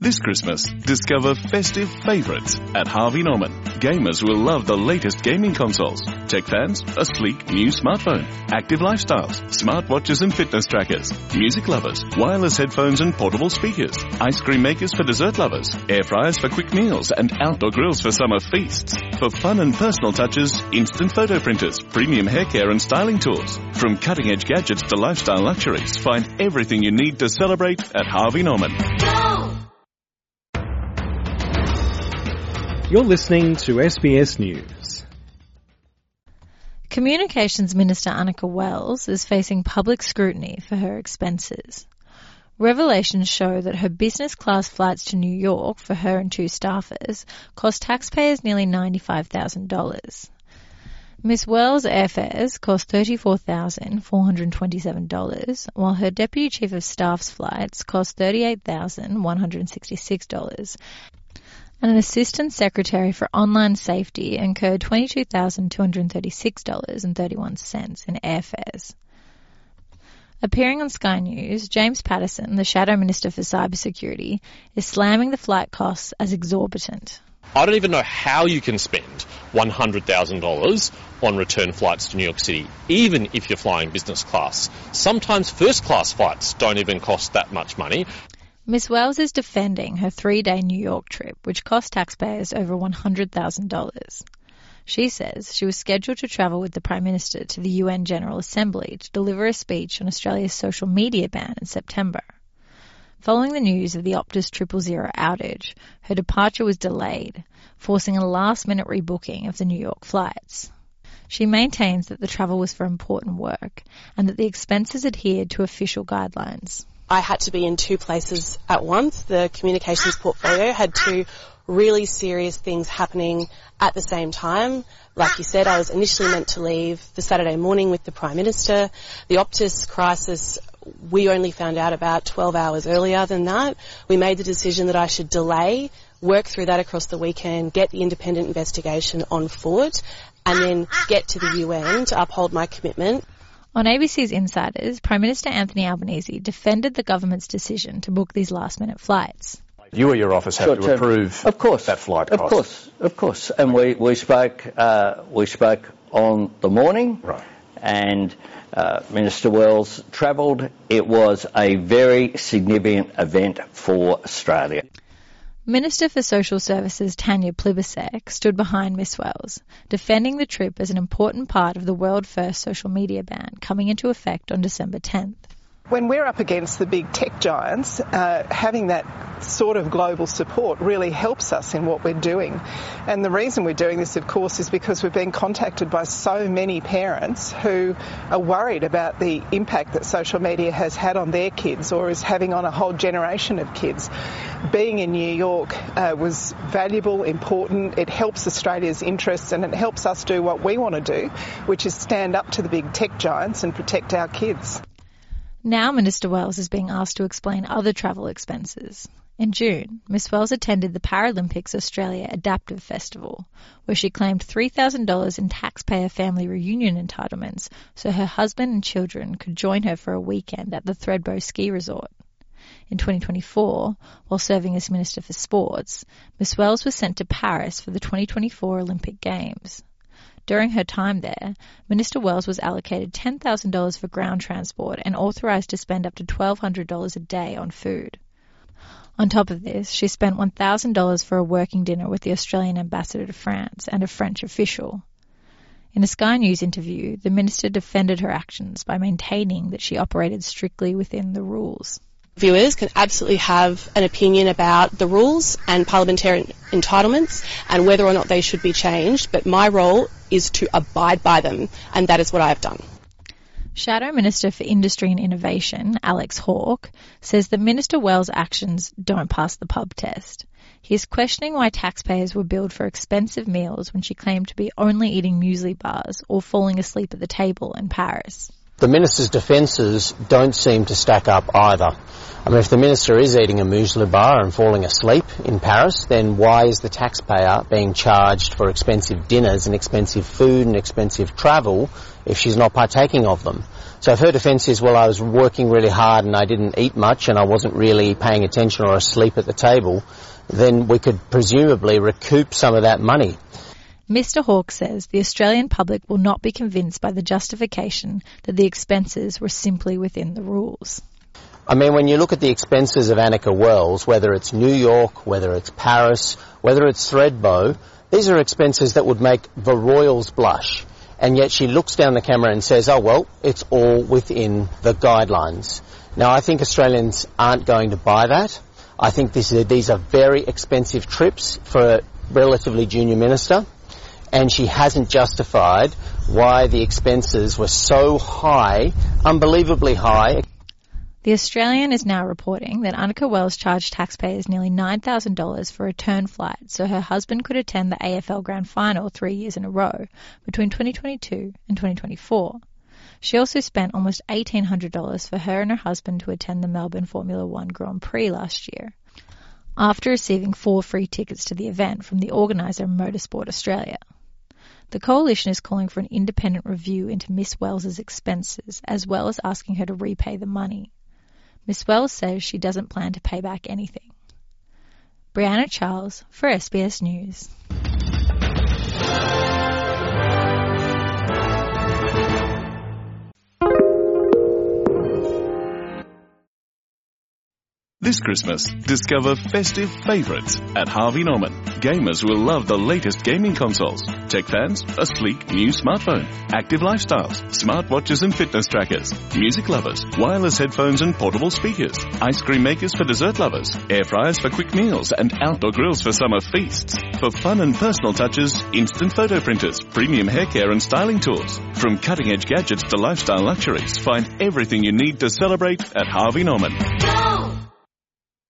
This Christmas, discover festive favourites at Harvey Norman. Gamers will love the latest gaming consoles. Tech fans, a sleek new smartphone. Active lifestyles, smartwatches and fitness trackers. Music lovers, wireless headphones and portable speakers. Ice cream makers for dessert lovers. Air fryers for quick meals and outdoor grills for summer feasts. For fun and personal touches, instant photo printers, premium hair care and styling tools. From cutting-edge gadgets to lifestyle luxuries, find everything you need to celebrate at Harvey Norman. Go! You're listening to SBS News. Communications Minister Annika Wells is facing public scrutiny for her expenses. Revelations show that her business class flights to New York for her and two staffers cost taxpayers nearly $95,000. Ms. Wells' airfares cost $34,427, while her Deputy Chief of Staff's flights cost $38,166. And an Assistant Secretary for Online Safety incurred $22,236.31 in airfares. Appearing on Sky News, James Patterson, the Shadow Minister for Cybersecurity, is slamming the flight costs as exorbitant. I don't even know how you can spend $100,000 on return flights to New York City, even if you're flying business class. Sometimes first class flights don't even cost that much money. Ms. Wells is defending her 3-day New York trip, which cost taxpayers over $100,000. She says she was scheduled to travel with the Prime Minister to the UN General Assembly to deliver a speech on Australia's social media ban in September. Following the news of the Optus 000 outage, her departure was delayed, forcing a last-minute rebooking of the New York flights. She maintains that the travel was for important work and that the expenses adhered to official guidelines. I had to be in two places at once. The communications portfolio had two really serious things happening at the same time. Like you said, I was initially meant to leave the Saturday morning with the Prime Minister. The Optus crisis, we only found out about 12 hours earlier than that. We made the decision that I should delay, work through that across the weekend, get the independent investigation on foot, and then get to the UN to uphold my commitment. On ABC's Insiders, Prime Minister Anthony Albanese defended the government's decision to book these last-minute flights. You or your office have to approve that flight cost. Of course. And we spoke on the morning, right. And Minister Wells travelled. It was a very significant event for Australia. Minister for Social Services Tanya Plibersek stood behind Ms. Wells, defending the trip as an important part of the world-first social media ban coming into effect on December 10th. When we're up against the big tech giants, having that sort of global support really helps us in what we're doing. And the reason we're doing this, of course, is because we've been contacted by so many parents who are worried about the impact that social media has had on their kids or is having on a whole generation of kids. Being in New York was valuable, important. It helps Australia's interests and it helps us do what we want to do, which is stand up to the big tech giants and protect our kids. Now Minister Wells is being asked to explain other travel expenses. In June, Ms. Wells attended the Paralympics Australia Adaptive Festival, where she claimed $3,000 in taxpayer family reunion entitlements so her husband and children could join her for a weekend at the Thredbo ski resort. In 2024, while serving as Minister for Sports, Ms. Wells was sent to Paris for the 2024 Olympic Games. During her time there, Minister Wells was allocated $10,000 for ground transport and authorised to spend up to $1,200 a day on food. On top of this, she spent $1,000 for a working dinner with the Australian ambassador to France and a French official. In a Sky News interview, the minister defended her actions by maintaining that she operated strictly within the rules. Viewers can absolutely have an opinion about the rules and parliamentary entitlements and whether or not they should be changed, but my role is to abide by them, and that is what I have done. Shadow Minister for Industry and Innovation, Alex Hawke, says that Minister Wells' actions don't pass the pub test. He is questioning why taxpayers were billed for expensive meals when she claimed to be only eating muesli bars or falling asleep at the table in Paris. The Minister's defences don't seem to stack up either. I mean, if the Minister is eating a muesli bar and falling asleep in Paris, then why is the taxpayer being charged for expensive dinners and expensive food and expensive travel if she's not partaking of them? So if her defence is, well, I was working really hard and I didn't eat much and I wasn't really paying attention or asleep at the table, then we could presumably recoup some of that money. Mr Hawke says the Australian public will not be convinced by the justification that the expenses were simply within the rules. I mean, when you look at the expenses of Annika Wells, whether it's New York, whether it's Paris, whether it's Thredbo, these are expenses that would make the royals blush. And yet she looks down the camera and says, oh, well, it's all within the guidelines. Now, I think Australians aren't going to buy that. I think these are very expensive trips for a relatively junior minister. And she hasn't justified why the expenses were so high, unbelievably high. The Australian is now reporting that Annika Wells charged taxpayers nearly $9,000 for a return flight so her husband could attend the AFL Grand Final 3 years in a row between 2022 and 2024. She also spent almost $1,800 for her and her husband to attend the Melbourne Formula One Grand Prix last year, after receiving 4 free tickets to the event from the organiser Motorsport Australia. The coalition is calling for an independent review into Miss Wells' expenses, as well as asking her to repay the money. Miss Wells says she doesn't plan to pay back anything. Brianna Charles for SBS News. This Christmas, discover festive favourites at Harvey Norman. Gamers will love the latest gaming consoles. Tech fans, a sleek new smartphone. Active lifestyles, smartwatches and fitness trackers. Music lovers, wireless headphones and portable speakers. Ice cream makers for dessert lovers. Air fryers for quick meals and outdoor grills for summer feasts. For fun and personal touches, instant photo printers, premium hair care and styling tools. From cutting edge gadgets to lifestyle luxuries, find everything you need to celebrate at Harvey Norman.